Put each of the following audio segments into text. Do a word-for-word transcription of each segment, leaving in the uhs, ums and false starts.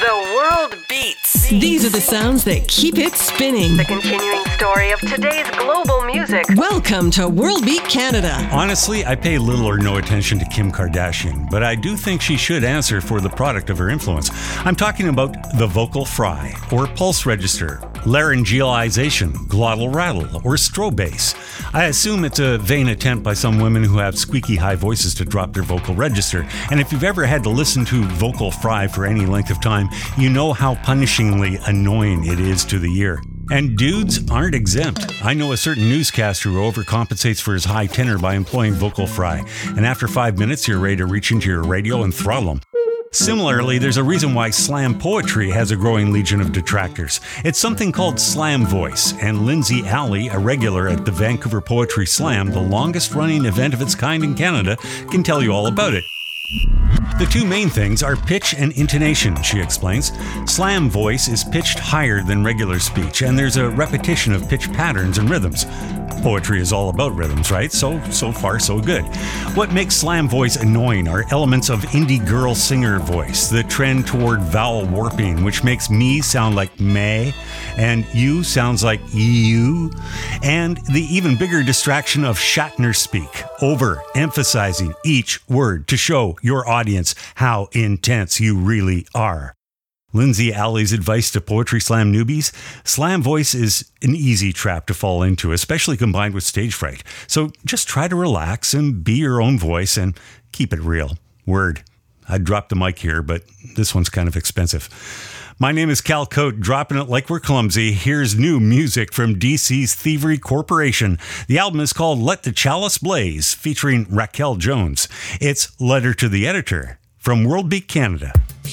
The world beats. These are the sounds that keep it spinning. The continuing story of today's global music. Welcome to World Beat Canada. Honestly, I pay little or no attention to Kim Kardashian, but I do think she should answer for the product of her influence. I'm talking about the vocal fry, or pulse register, laryngealization, glottal rattle, or strobe bass. I assume it's a vain attempt by some women who have squeaky high voices to drop their vocal register, and if you've ever had to listen to vocal fry for any length of time, you know how punishingly annoying it is to the ear. And dudes aren't exempt. I know a certain newscaster who overcompensates for his high tenor by employing vocal fry, and after five minutes you're ready to reach into your radio and throttle him. Similarly, there's a reason why slam poetry has a growing legion of detractors. It's something called slam voice, and Lindsay Alley, a regular at the Vancouver Poetry Slam, the longest-running event of its kind in Canada, can tell you all about it. The two main things are pitch and intonation, she explains. Slam voice is pitched higher than regular speech, and there's a repetition of pitch patterns and rhythms. Poetry is all about rhythms, right? So, so far, so good. What makes slam voice annoying are elements of indie girl singer voice, the trend toward vowel warping, which makes me sound like may, and you sounds like you, and the even bigger distraction of Shatner speak, over emphasizing each word to show your audience how intense you really are. Lindsay Alley's advice to Poetry Slam newbies: slam voice is an easy trap to fall into, especially combined with stage fright. So just try to relax and be your own voice and keep it real. Word. I'd drop the mic here, but this one's kind of expensive. My name is Cal Cote, dropping it like we're clumsy. Here's new music from D C's Thievery Corporation. The album is called Let the Chalice Blaze, featuring Raquel Jones. It's Letter to the Editor from World Beat Canada.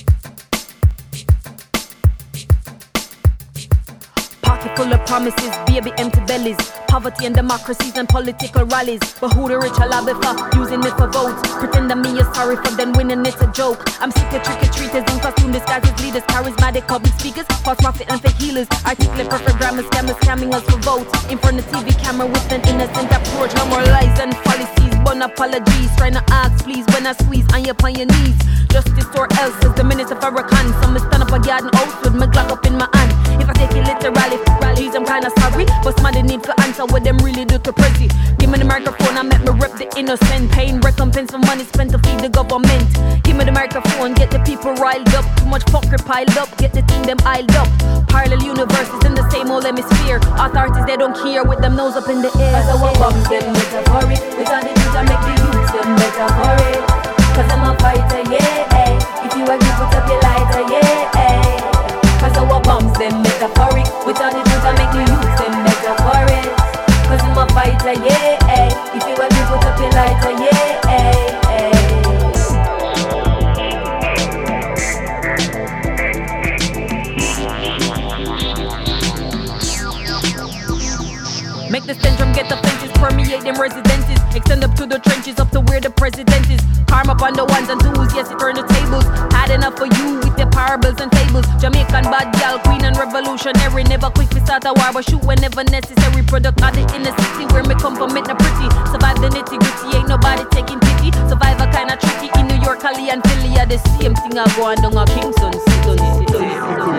Full of promises, baby empty bellies, poverty and democracies and political rallies. But who the rich are lobby for, using it for votes. Pretend that me is sorry for them winning, it's a joke. I'm sick of trick-or-treaters in costume disguises, leaders, charismatic public speakers, false prophet and fake healers, articulate perfect grammar scammers scamming us for votes. In front of T V camera with an innocent approach, no more lies and fallacies, but apologies. Trying to ask please when I squeeze on your on your knees. Justice or else is the minutes of Farrakhan. So me stand up a garden oath with my Glock up in my hand. If I take it literally, rallies, I'm kinda sorry, but somebody need to answer what them really do to Prezi. Give me the microphone, I make me rep the innocent. Paying recompense for money spent to feed the government. Give me the microphone, get the people riled up. Too much fucker piled up, get the thing them iled up. Parallel universes in the same old hemisphere. Authorities, they don't care with them nose up in the air. As I walk up, them metaphoric. We got the news, I make the youth them metaphoric. Cause I'm a fighter, yeah, eh. If you agree, put up your lighter, yeah, eh. Cause our bombs, them metaphoric. Without the truth, I make you use them metaphoric. Cause I'm a fighter, yeah, eh. If you agree, put up your lighter, yeah, eh, eh. Make the syndrome get the fences, permeate them residences. Extend up to the trenches, up to where the president is. Karma upon the ones and twos, yes, it turn the tables. Had enough for you with the parables and fables. Jamaican bad gal, queen and revolutionary. Never quick to start a war, but shoot whenever necessary. Product of the inner city, where me come from, make the pretty. Survive the nitty gritty, ain't nobody taking pity. Survivor kinda tricky, in New York, Cali and Philly are the same thing I go on down a Kingston, Seaton, Seaton,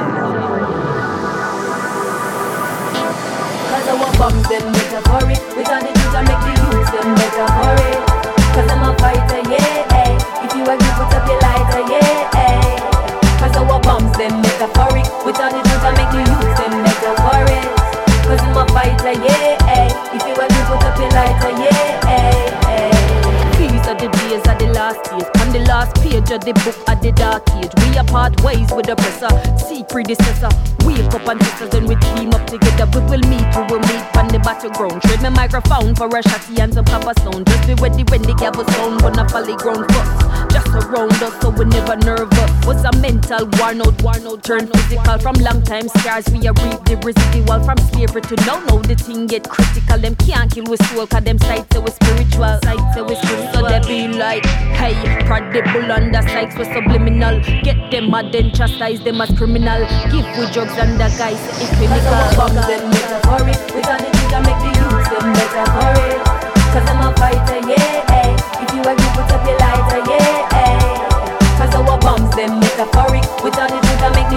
Cause our bombs, them metaphoric. Without the truth, I make the youths, them metaphoric. Cause I'm a fighter, yeah, eh. If you agree, put up your lighter, yeah, eh. Cause our bombs, them metaphoric. Without the truth, I make the youths, them metaphoric. Cause I'm a fighter, yeah, eh. If you agree, put up your lighter, yeah, eh, eh. These are the days of the last years. On the last page of the book of the dark age, we are part ways with the oppressor. See predecessor, wake up and sisters, then we team up together. We will meet, we will meet on the battleground. Trade my microphone for a shotty and some copper sound. Just be ready when the gavel sound, when a folly ground first. Just around us, so we never nervous. Was a mental war note, war note turn physical. From long time scars, we are reap the residual. From slavery to now, now the thing get critical. Them can't kill with soul, cause them sights say we spiritual. Sights say we spiritual. So they be like, hey, prodigal under sights we subliminal. Get them mad then chastise them as criminal. Give with drugs and the guys it's clinical. Bombs them metaphoric. Without the truth I make the youths them metaphoric. Cause I'm a fighter, yeah, eh. If you agree, put up your lighter, yeah, eh. Cause our bombs them metaphoric. Without the truth I make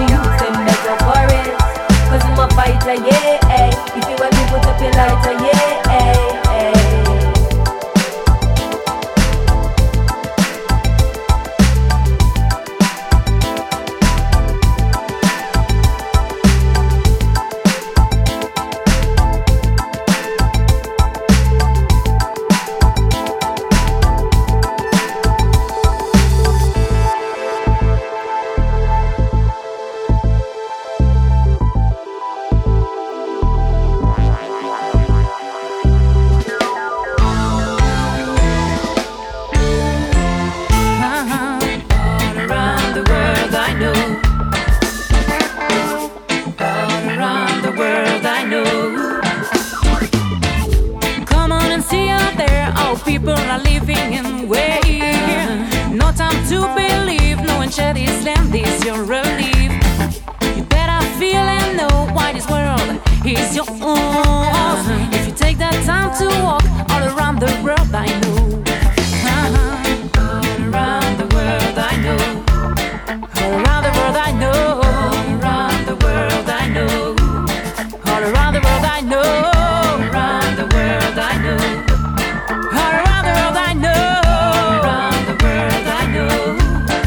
your relief. You better feel and know why this world is your own. If you take that time to walk all around the world, I know. Uh-huh. All around the world, I know. All around the world, I know. All around the world, I know. All around the world, I know. All around the world, I know. All around the world, I know. All around the world, I know.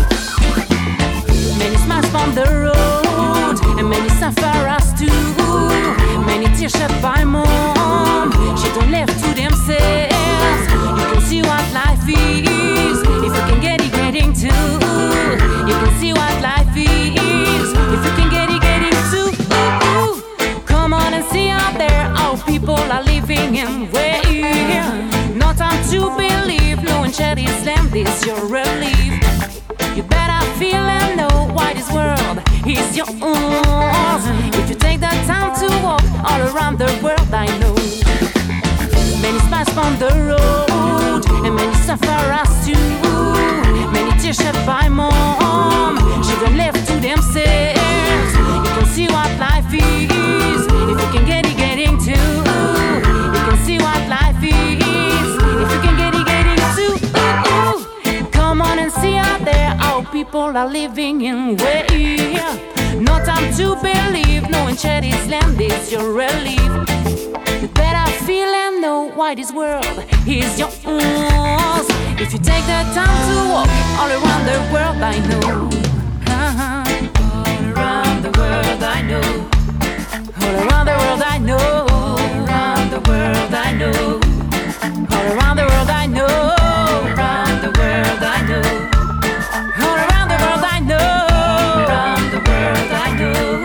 Many smiles from the road, and many sufferers too. Many tears shed by mom. She don't left to themselves. You can see what life is if you can get it, getting to. You can see what life is if you can get it, getting to. Come on and see out there how people are living and where. No time to believe, knowing Cheri's land is your relief. You better feel and know why this world is your own. If you take that time to walk all around the world, I know. Many spies from the road, and many sufferers too. Many tears shed by mom. Children left to themselves. You can see what life is if you can get it, getting to. You can see what life is if you can get it, getting to. Come on and see out there how people are living in where. No time to believe, knowing Cheri's land is your relief. You better feel and know why this world is your own. If you take the time to walk all around the world, I know. Uh-huh. All around the world, I know. All around the world, I know. All around the world, I know. All around the world, I know. All around the world, I know. All around the world, I know. All around the world, I know.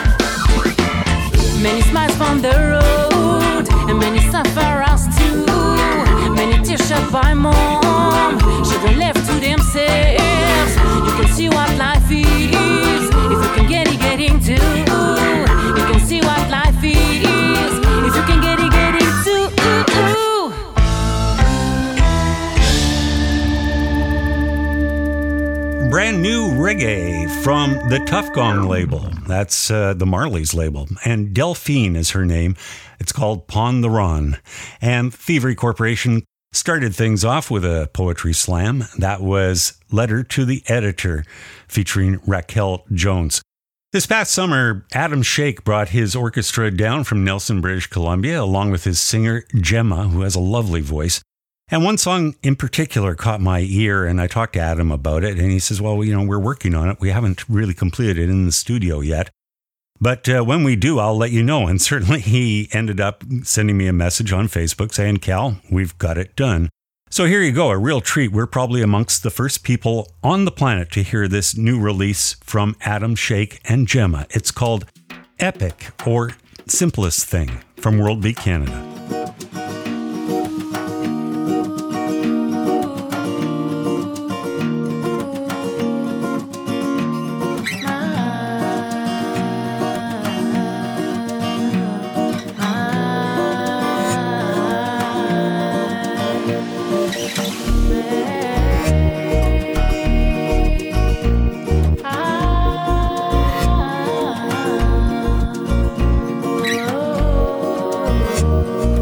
Many smiles from the road, and many sufferers too. Many tears shed by mom. Children left to themselves. You can see what life is if you can get it, getting to. You can see what life is if you can get it, getting to. Brand new reggae from the Tough Gong label. That's uh, the Marley's label. And Delphine is her name. It's called Pon the Ron. And Thievery Corporation started things off with a poetry slam. That was Letter to the Editor, featuring Raquel Jones. This past summer, Adam Shake brought his orchestra down from Nelson, British Columbia, along with his singer Gemma, who has a lovely voice. And one song in particular caught my ear, and I talked to Adam about it, and he says, well, you know, we're working on it. We haven't really completed it in the studio yet. But uh, when we do, I'll let you know. And certainly he ended up sending me a message on Facebook saying, Cal, we've got it done. So here you go, a real treat. We're probably amongst the first people on the planet to hear this new release from Adam Shake and Gemma. It's called Epic, or Simplest Thing, from World Beat Canada. Oh,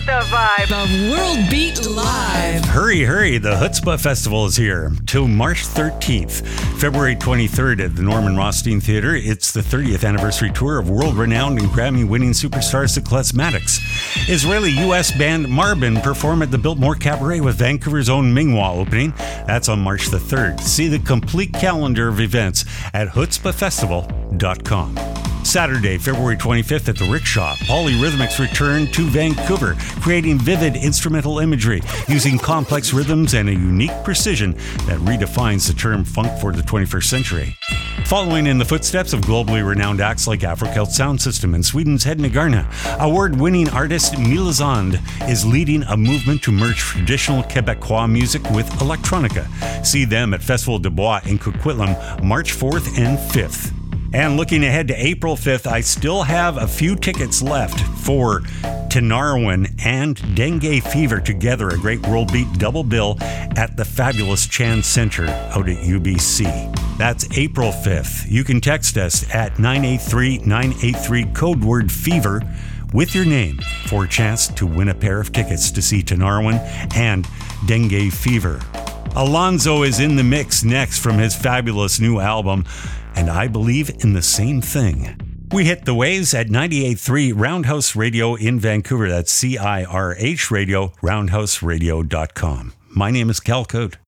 the vibe. The World Beat Live. Hurry, hurry, the Chutzpah Festival is here till March thirteenth. February twenty-third at the Norman Rothstein Theatre, it's the thirtieth anniversary tour of world-renowned and Grammy-winning superstars the Klezmatics. Israeli-U S band Marbin perform at the Biltmore Cabaret with Vancouver's own Mingwa opening. That's on March the third. See the complete calendar of events at chutzpah festival dot com. Saturday, February twenty-fifth at the Rickshaw, Polyrhythmics return to Vancouver, creating vivid instrumental imagery using complex rhythms and a unique precision that redefines the term funk for the twenty-first century. Following in the footsteps of globally renowned acts like Afrocelt Sound System and Sweden's Hedna Garna, award-winning artist Milazand is leading a movement to merge traditional Quebecois music with electronica. See them at Festival de Bois in Coquitlam, March fourth and fifth. And looking ahead to April fifth, I still have a few tickets left for Tinariwen and Dengue Fever together, a great World Beat double bill at the fabulous Chan Center out at U B C. That's April fifth. You can text us at nine eight three nine eight three, code word FEVER, with your name for a chance to win a pair of tickets to see Tinariwen and Dengue Fever. Alonzo is in the mix next from his fabulous new album, And I Believe in the Same Thing. We hit the waves at ninety-eight point three Roundhouse Radio in Vancouver. That's C I R H Radio, roundhouse radio dot com. My name is Cal Code.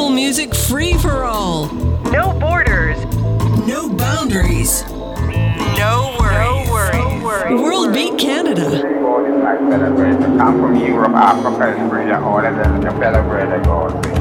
Free for all. No borders. No boundaries. celebrate. To come from Europe, Africa is really all of them to celebrate the God thing.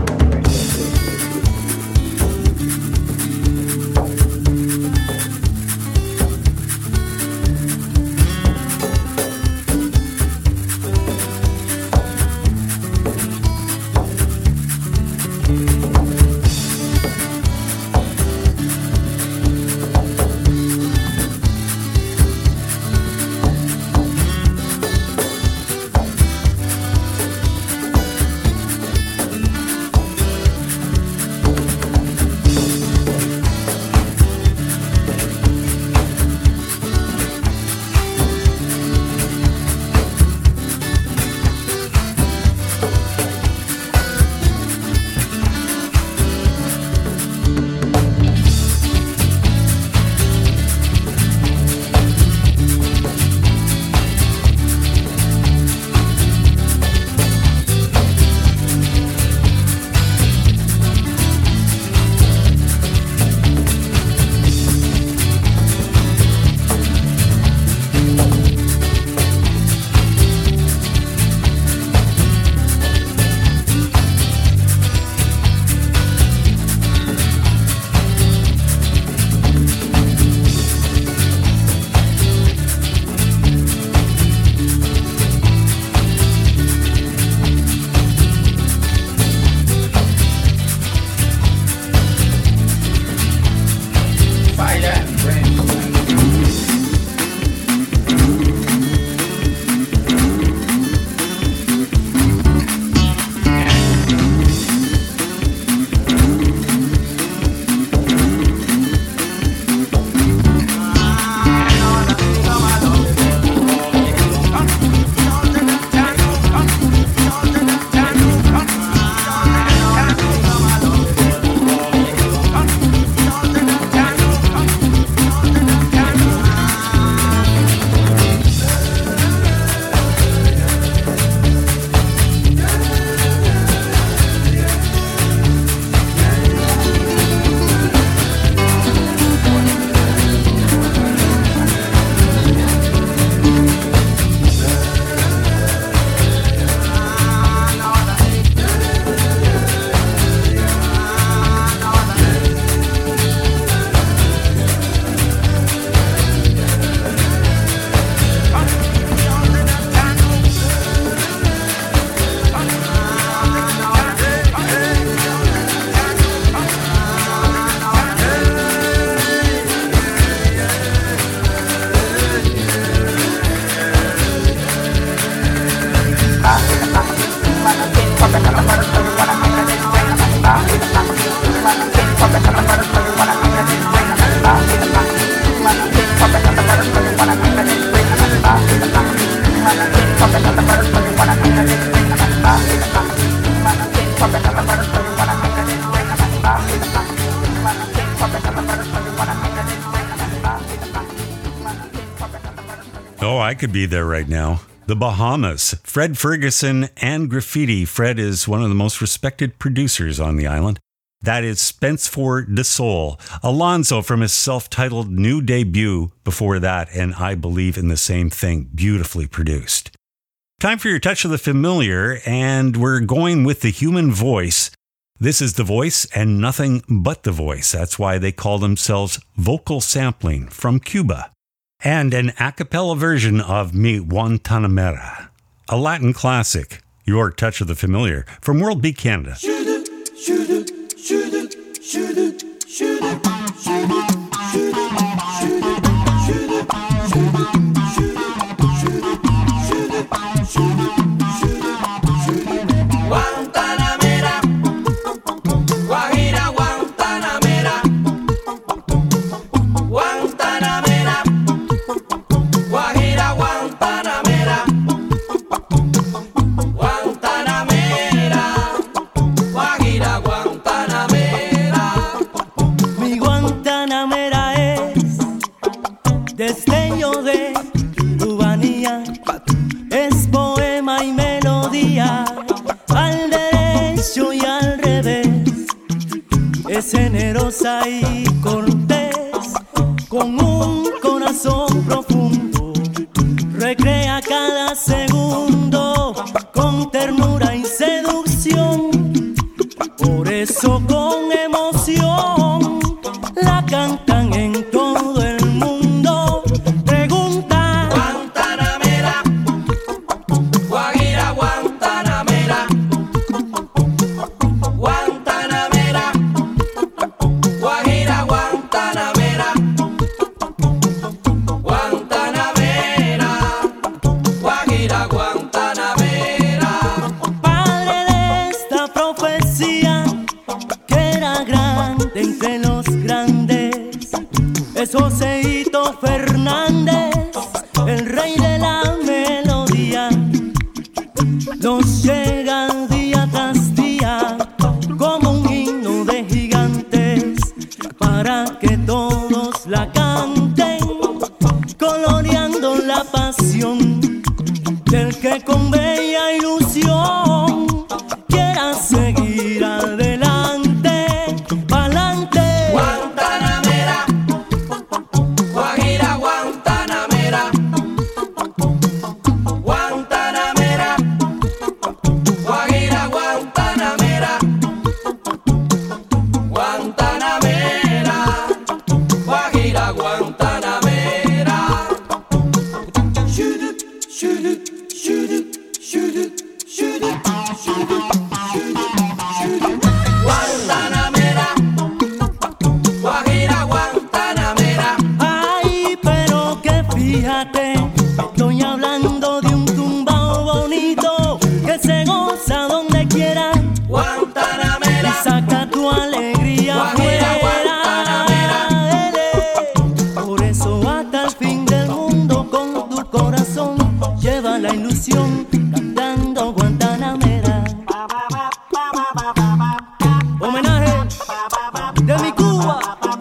Oh, I could be there right now. The Bahamas, Fred Ferguson and Graffiti. Fred is one of the most respected producers on the island. That is Spencefour de Soul. Alonzo from his self-titled new debut before that, and I Believe in the Same Thing, beautifully produced. Time for your touch of the familiar, and we're going with the human voice. This is the voice and nothing but the voice. That's why they call themselves vocal sampling from Cuba. And an a cappella version of Mi Guantanamera, a Latin classic. Your touch of the familiar from World Beat Canada. Generosa y cortés, con un corazón profundo, recrea cada segundo. Fernández, el rey de la melodía, nos llega día tras día como un himno de gigantes para que todos la canten, coloreando la pasión del que con bella ilusión quiera seguir adelante, pa'lante. Guantanamera, Guajira, Guantanamera, Guantanamera, Guajira, Guantanamera, Guantanamera, Guajira, Guantanamera. Shoot it, shoot it, shoot it, shoot it, shoot it, shoot it, shoot it, shoot it. Guantanamera, Guajira, Guantanamera. Ay, pero que fíjate, estoy hablando de un tumbao bonito que se goza donde quiera. Guantanamera, Y saca tu alegría Guajira, fuera. Guantanamera. Ele. Por eso hasta el fin del mundo con tu corazón lleva la ilusión cantando Guantanamera. Homenaje de mi Cuba.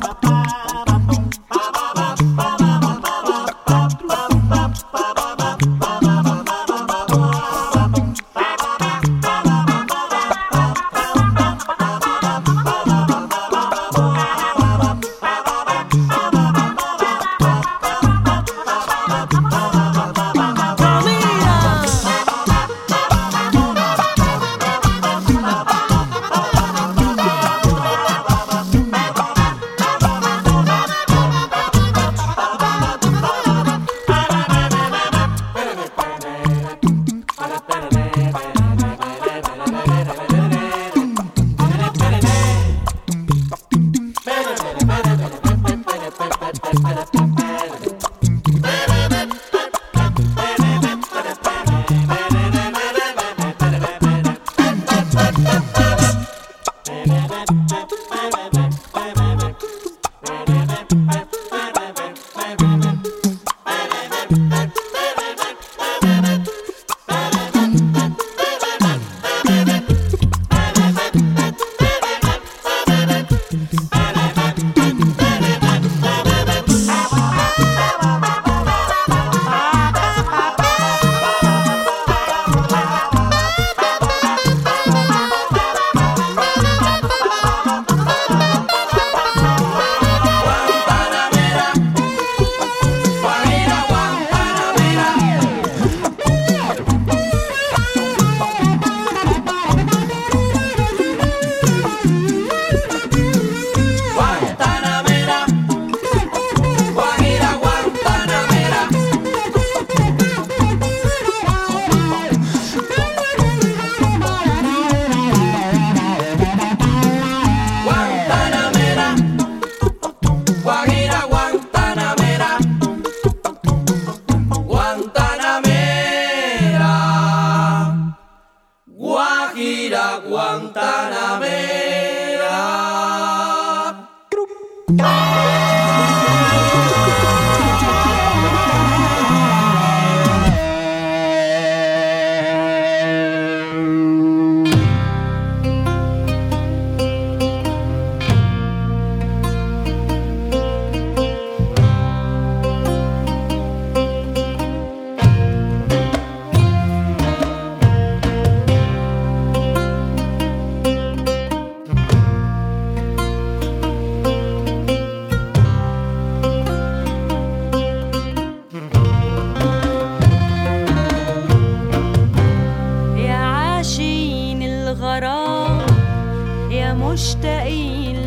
مشتاقين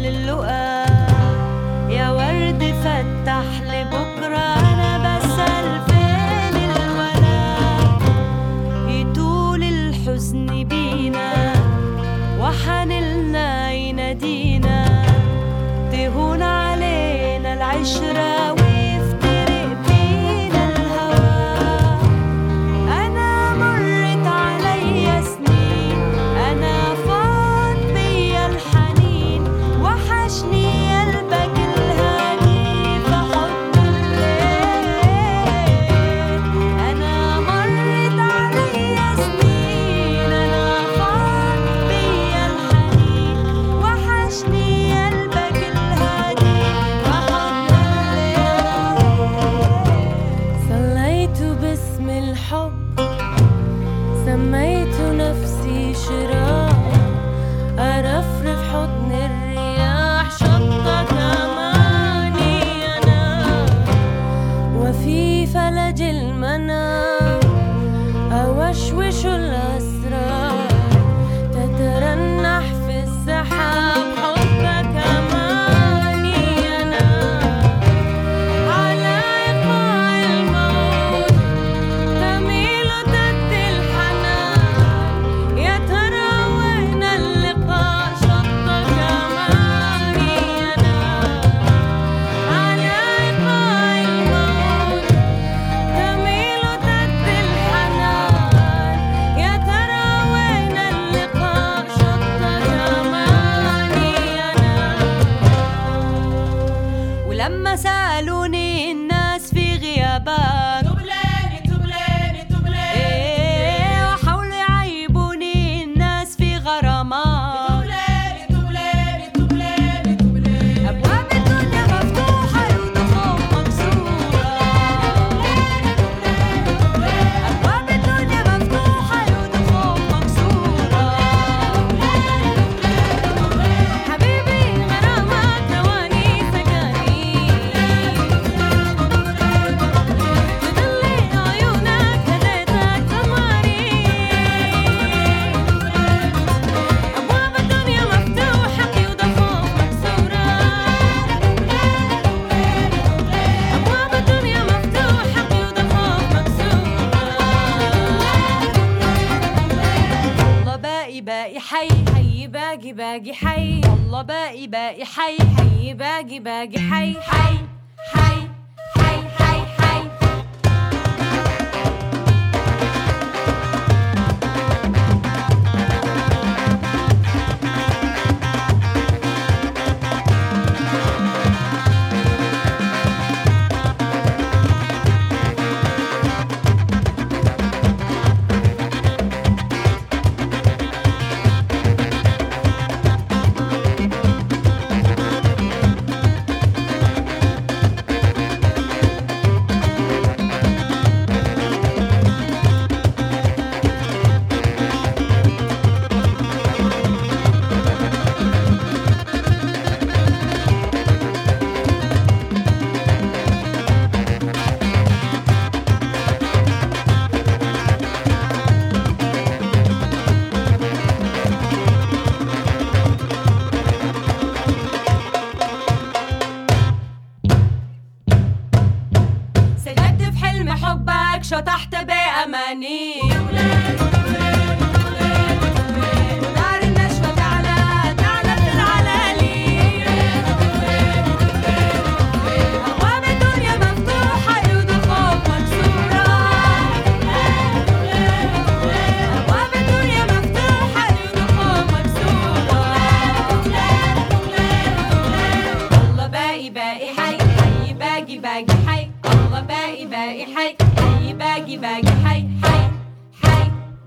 للقاء يا ورد فتح لبكرة أنا بسأل فين الولاء يطول الحزن بينا وحنلنا ينادينا تهون علينا العشرة ويفترق بينا الهوى أنا مرت عليا سنين أنا فاض بيا الحنين وحشني قلبك الهادي في حضن الليل وشو الأسرار تترنح في السحاب حبك أماني أنا على إيقاع الموت تميل تد الحنان يا ترى وين اللقاء شطك أماني أنا على إيقاع الموت تميل تد الحنان يا ترى وين اللقاء شطك أماني أنا ولما سألوني الناس في غيابك تبلاني تبلاني تبلاني إيه وحاولوا يعيبوني الناس في غرامات تبلاني تبلاني تبلاني تبلاني أبواب الدنيا مفتوحة ودخول مكسورة أبواب الدنيا مفتوحة ودخول مكسورة حبيبي غرامات ثواني سكاني تضلي عيونك هديتك ثماري أبواب الدنيا مفتوحة قيود الخوف مكسورة أبواب الدنيا مفتوحة قيود الخوف مكسورة الله باقي باقي حي حي باقي باقي حي الله باقي باقي حي حي باقي باقي حي حي حي حي حي حي سجدت في حلم حبك شطحت بأماني ونار النشوة تعلى تعلى في العلالي أبواب الدنيا مفتوحة قيود الخوف مكسورة أبواب الدنيا مفتوحة قيود الخوف مكسورة الله باقي باقي حي حي باقي باقي حي الله باقي باقي حي حي باقي باقي حي حي حي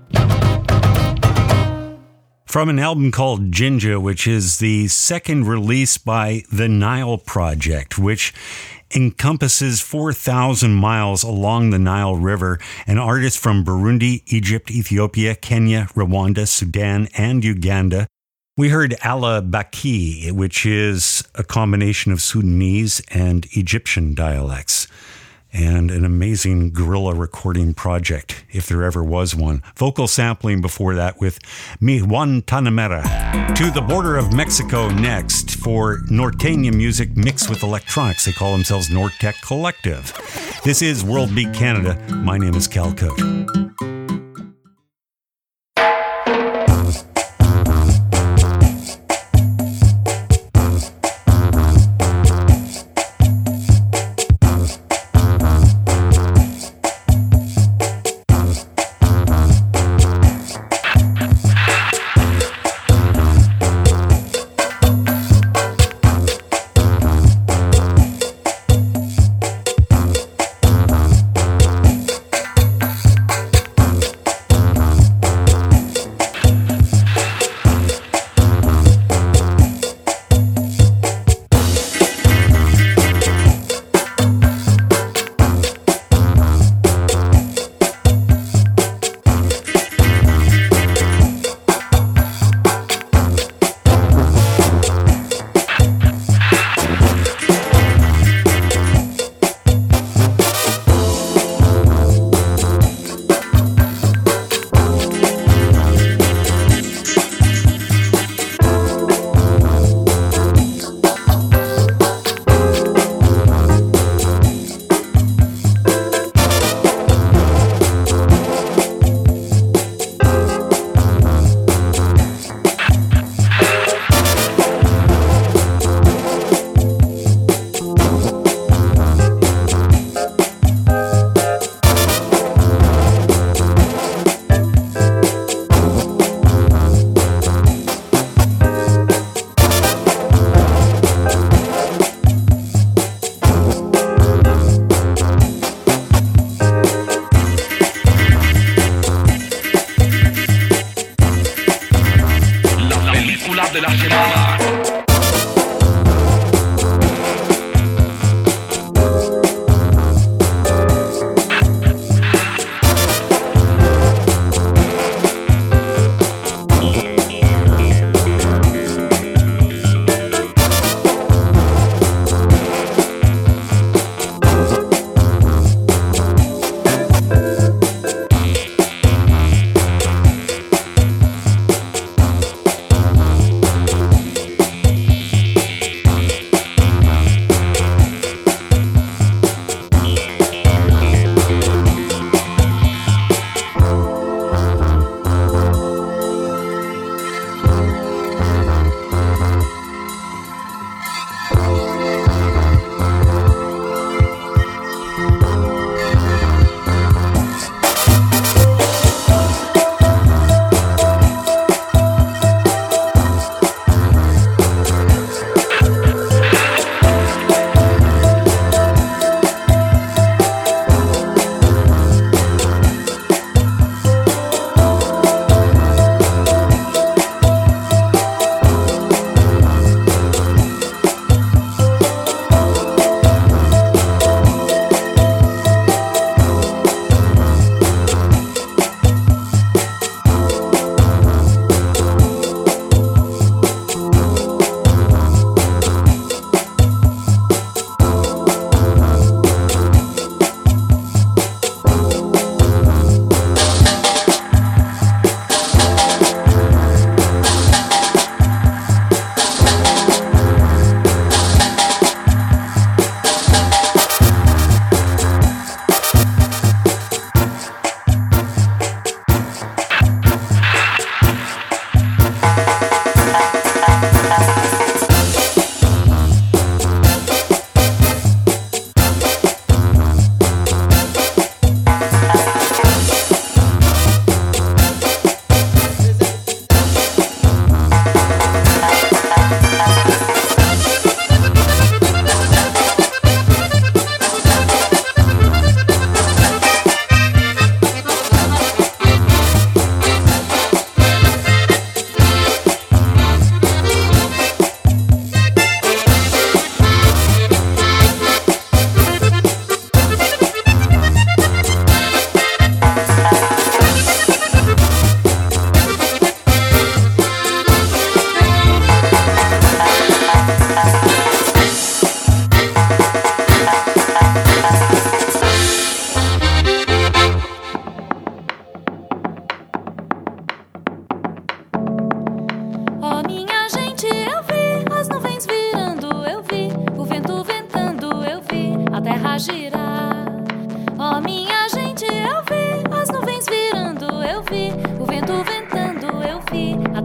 From an album called Jinja, which is the second release by the Nile Project, which encompasses four thousand miles along the Nile River, and artists from Burundi, Egypt, Ethiopia, Kenya, Rwanda, Sudan, and Uganda. We heard Ala Baki, which is a combination of Sudanese and Egyptian dialects, and an amazing guerrilla recording project, if there ever was one. Vocal sampling before that with Mi Juan Tanamera. To the border of Mexico next for Norteña music mixed with electronics. They call themselves Nortec Collective. This is World Beat Canada. My name is Cal Cote.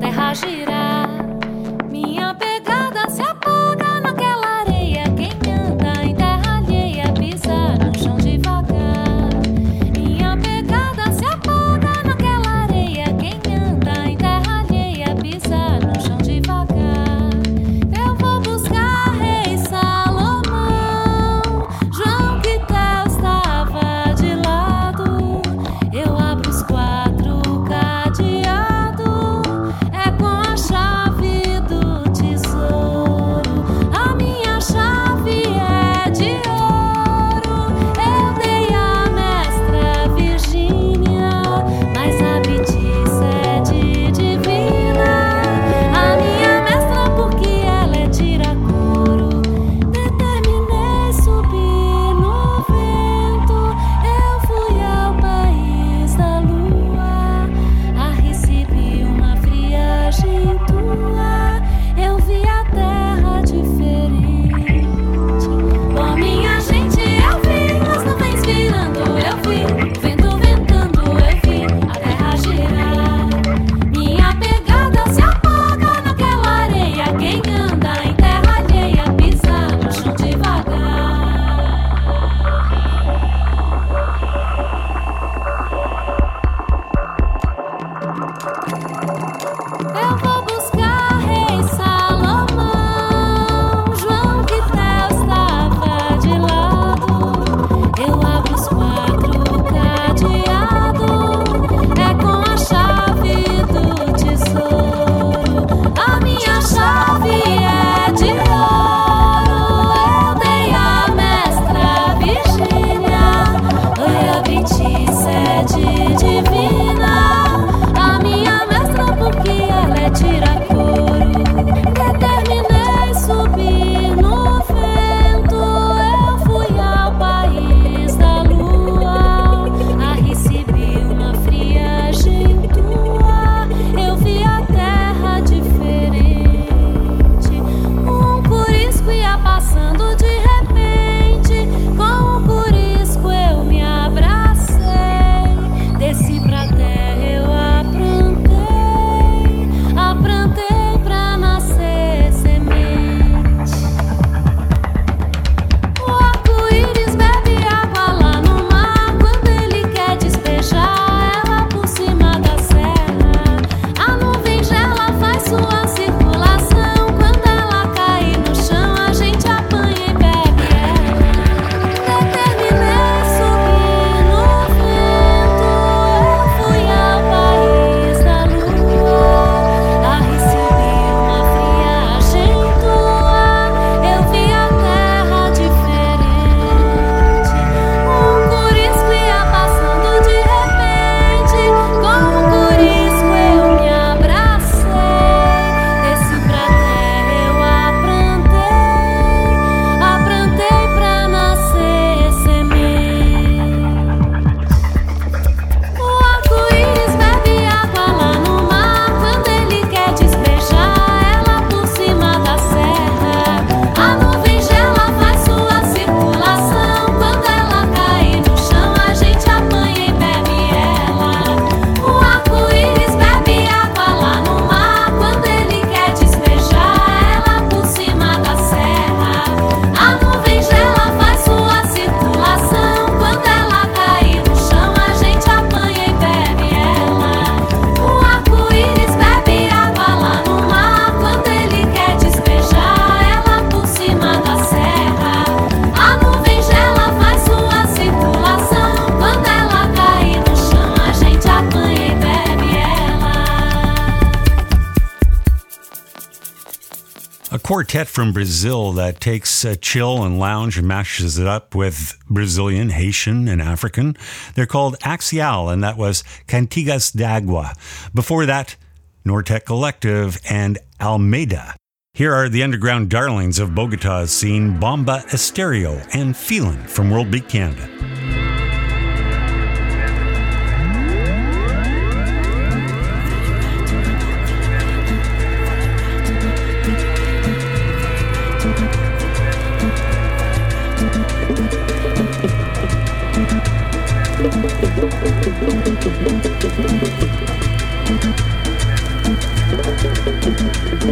terra girar. Minha pegada se apaga naquela areia. Quem anda em terra alheia pisa no chão devagar. Minha pegada se apaga naquela areia. Quem anda em terra alheia pisa no chão devagar. Eu vou buscar rei Salomão. João Quitel estava de lado. Eu abro os quatro cadeados. É com a chave do tesouro. A minha chave é de ouro. Eu dei a mestra Virgínia, mas a Bitice é de divina. A minha mestra porque ela é tira-couro. Determinei subir no vento. Eu fui ao país da lua. A recebi uma friagem tua. Eu vi a terra diferente. Com minha gente eu vi as nuvens virando. Eu vi o vento ventando. Eu vi a terra girar. Minha pegada se apaga naquela areia. Quem anda em terra alheia pisa no chão devagar. Eu vou buscar rei Salomão. João Quitel estava de lado. Eu abro os quatro cadeados. É com a chave do tesouro. A minha chave é de ouro. Eu dei a mestra Virgínia. Oi, a Bitice é de divina. A minha mestra porque ela é tira-couro. Determinei subir no vento. Eu fui ao país da lua. A recebi uma friagem tua. Eu vi a terra diferente. Um curisco ia passando de repente. Com o curisco eu me abracei. Desci pra terra, eu aprontei. Aprontei pra nascer semente. O arco-íris bebe água lá no mar. Quando ele quer despejar ela por cima da serra. A nuvem gela, faz sua circulação. Quando ela cair no chão, a gente apanha e bebe ela. Determinei subir no vento. Eu fui ao país da lua. A recebi uma friagem tua. Eu vi a terra diferente. Um curisco ia passando de repente. Com o curisco eu me abracei. Desci pra terra, eu aprontei. Aprontei pra nascer semente. O arco-íris bebe água lá no mar. Quando ele quer despejar ela por cima da serra. A nuvem gela, faz sua circulação. Quando ela cair no chão, a gente apanha e bebe ela. O arco-íris bebe água lá no mar. Quando ele quer despejar ela por cima da serra. A nuvem gela, faz sua circulação. Quando ela cair no chão, a gente apanha e bebe ela. O arco-íris bebe água lá no mar. Quando ele quer despejar ela por cima da serra. A nuvem gela, faz sua circulação. Quando ela cair no chão, a gente apanha e bebe ela. A quartet from Brazil that takes a chill and lounge and mashes it up with Brazilian, Haitian, and African. They're called Axial, and that was Cantigas d'Agua. Before that, Nortec Collective and Almeida. Here are the underground darlings of Bogota's scene, Bomba Estéreo and Feelin' from World Beat Canada. Thank you.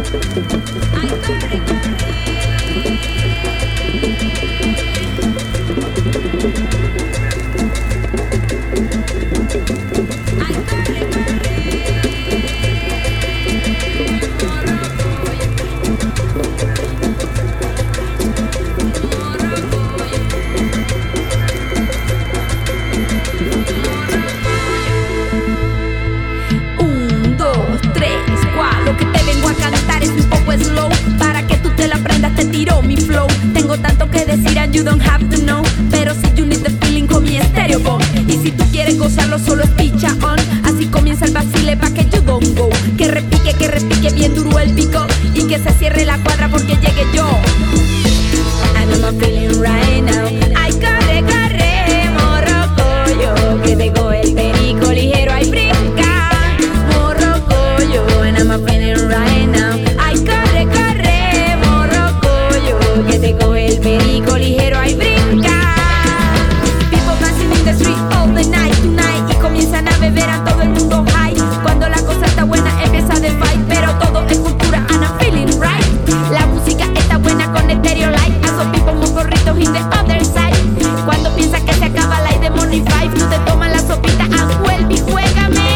You don't have to know, pero si you need the feeling con mi estéreo pon. Y si tú quieres gozarlo solo es picha on. Así comienza el vacile pa' que you don't go. Que repique, que repique bien duro el pico. Y que se cierre la cuadra porque llegue yo. I know I'm feeling right now. Ay, corre, corre, morrocoyo. Que te coge el perico ligero, ay, brinca. Morrocoyo, and I'm feeling right now. Ay, corre, corre, morrocoyo. Que te coge el perico ligero, ay, brinca. People dancing in the street all the night, tonight. Y comienzan a beber a todo el mundo high. Cuando la cosa está buena empieza the fight. Pero todo es cultura and I'm feeling right. La música está buena con estéreo light. A esos people muy gorritos in the other side. Cuando piensas que se acaba la de Money Five, tú te tomas la sopita and vuelve y juégame.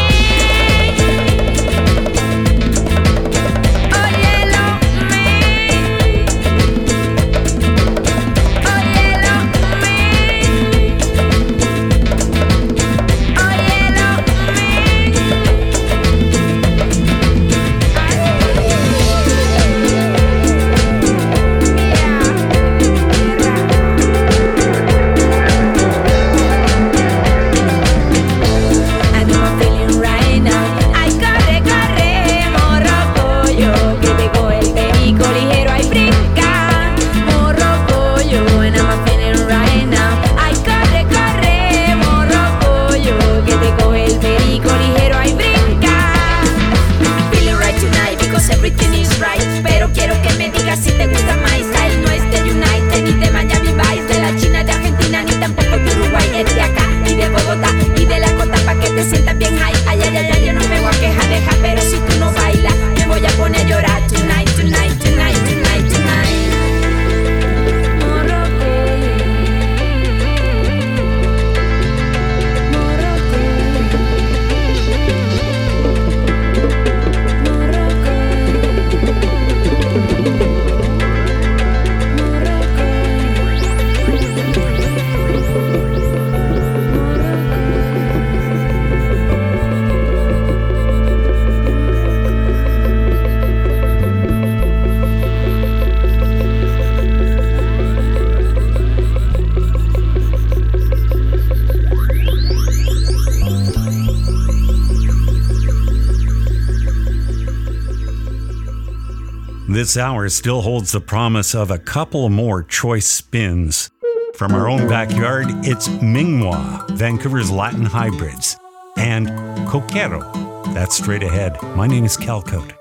This hour still holds the promise of a couple more choice spins. From our own backyard, it's Mingwa, Vancouver's Latin hybrids, and Coquero. That's straight ahead. My name is Calcote.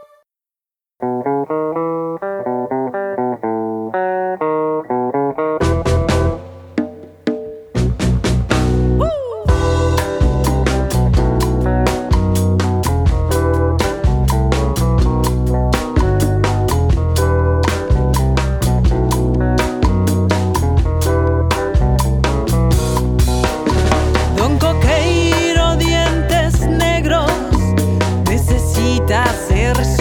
Hacer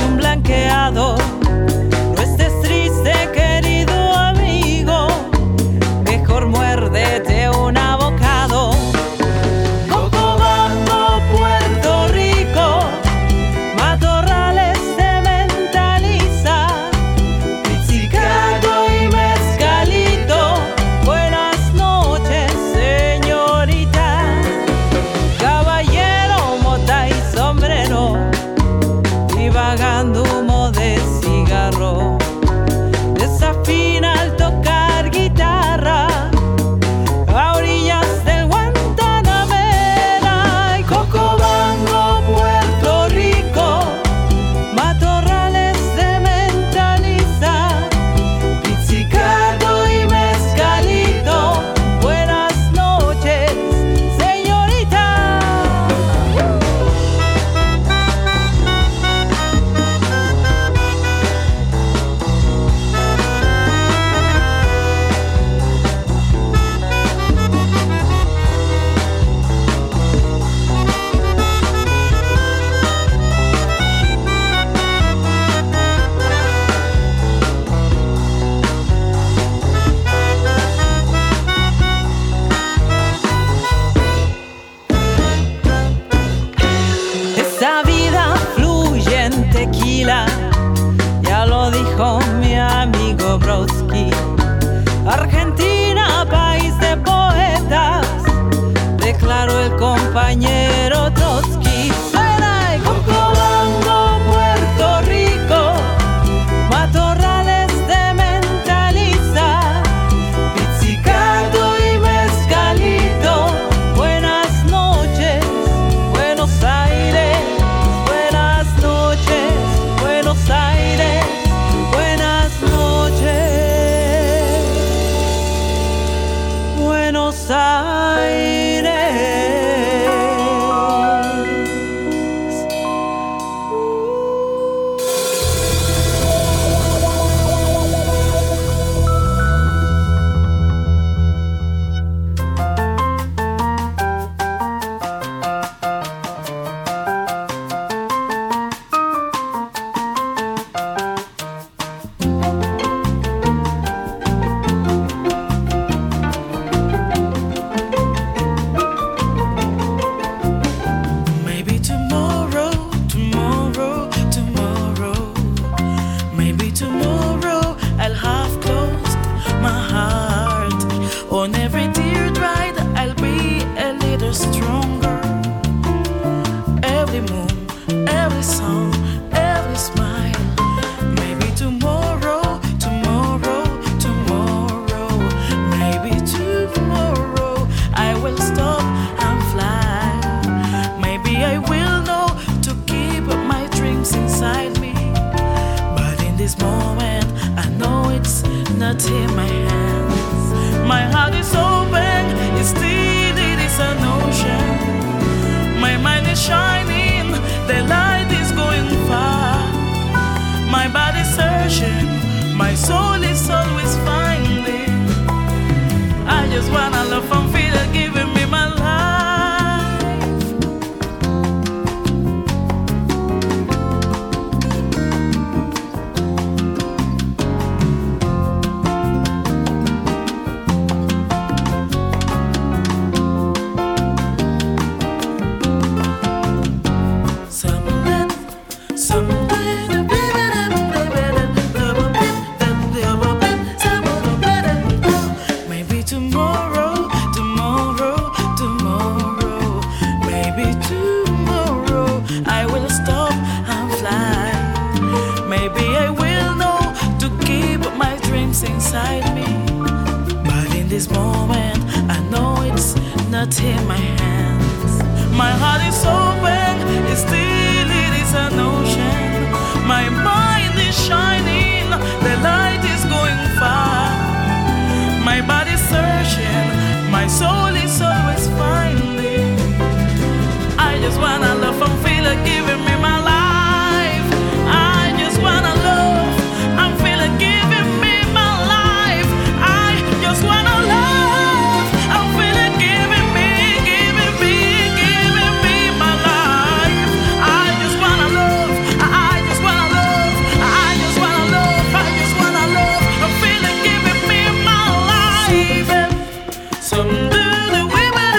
Maybe tomorrow, tomorrow, tomorrow, maybe tomorrow I will stop and fly. Maybe I will know to keep my dreams inside me. But in this moment, I know it's not in my hands. My heart is open, it's still it is an ocean. My mind is shining, the light is going far. My body's searching, my soul is always finding. I just wanna love and feel it giving me my life. I just wanna love and feel it giving me my life. I just wanna love and feel it giving me, giving me, giving me my life. I just wanna love, I just wanna love, I just wanna love, I just wanna love and feel it giving me my life. Some do the women.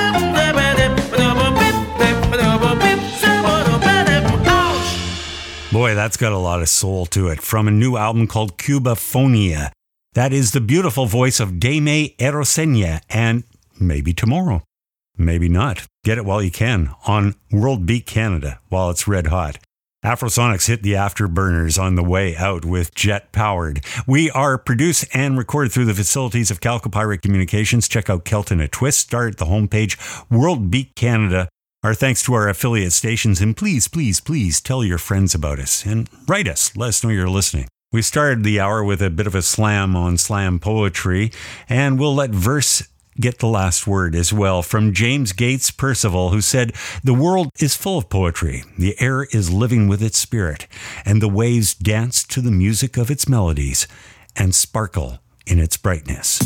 Boy, that's got a lot of soul to it. From a new album called Cubaphonia. That is the beautiful voice of Dame Erosenia, and maybe tomorrow. Maybe not. Get it while you can on World Beat Canada while it's red hot. Afrosonics hit the afterburners on the way out with Jet Powered. We are produced and recorded through the facilities of Calcopyrate Communications. Check out Kelton at Twist. Start at the homepage, World Beat Canada. Our thanks to our affiliate stations, and please, please, please tell your friends about us and write us. Let us know you're listening. We started the hour with a bit of a slam on slam poetry, and we'll let verse get the last word as well from James Gates Percival, who said, "The world is full of poetry. The air is living with its spirit, and the waves dance to the music of its melodies and sparkle in its brightness."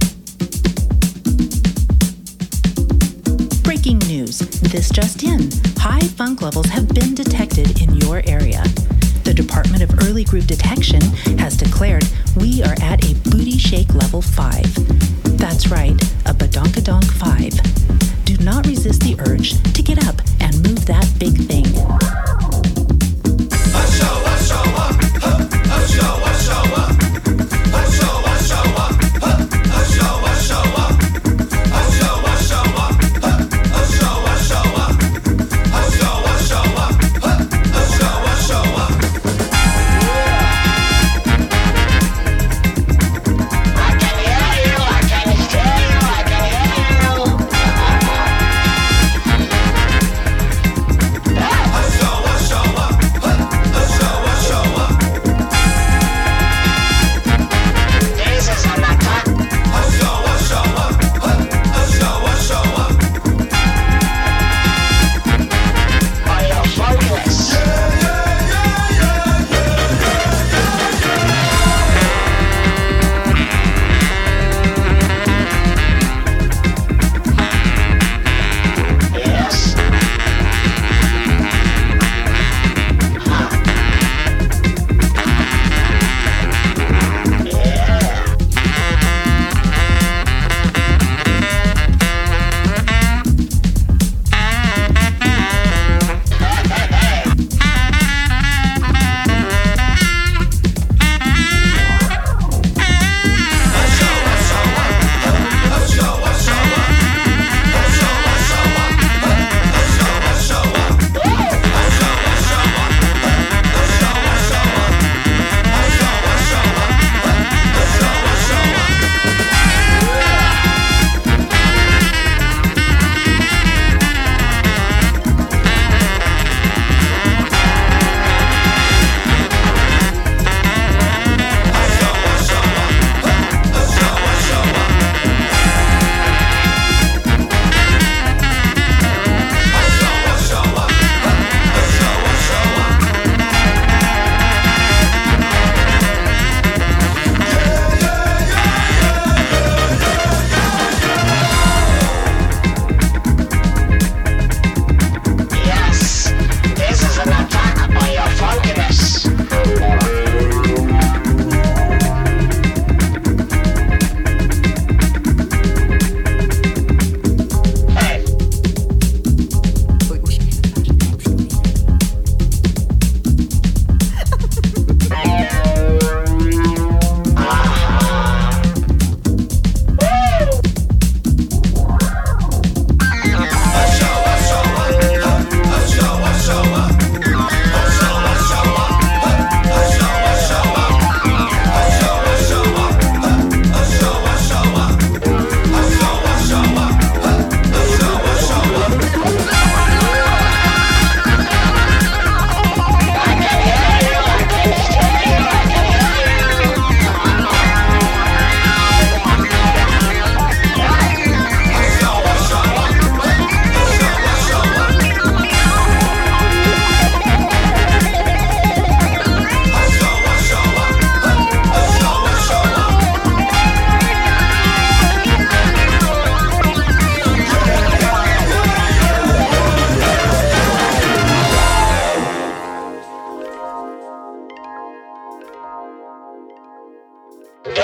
Breaking news. This just in. High funk levels have been detected in your area. The Department of Early Group Detection has declared we are at a booty shake level five. That's right, a badonkadonk five. Do not resist the urge to get up and move that big thing. Show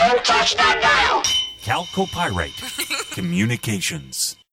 Don't touch that dial! Calcopyrite Communications.